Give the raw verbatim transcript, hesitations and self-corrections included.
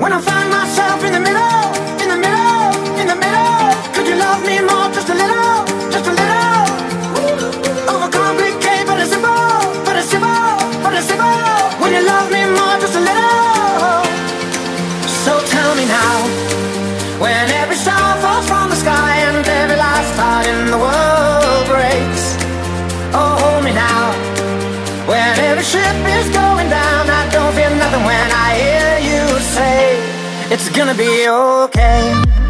When I find myself in the middle, in the middle, in the middle, could you love me more, just a little, just a little? Overcomplicate, but it's simple, but it's simple, but it's simple. When you love me more, just a little. So tell me now, when every star falls from the sky and every last heart in the world breaks. Oh, hold me now, when every ship is going down, I don't feel nothing when I hear you say it's gonna be okay.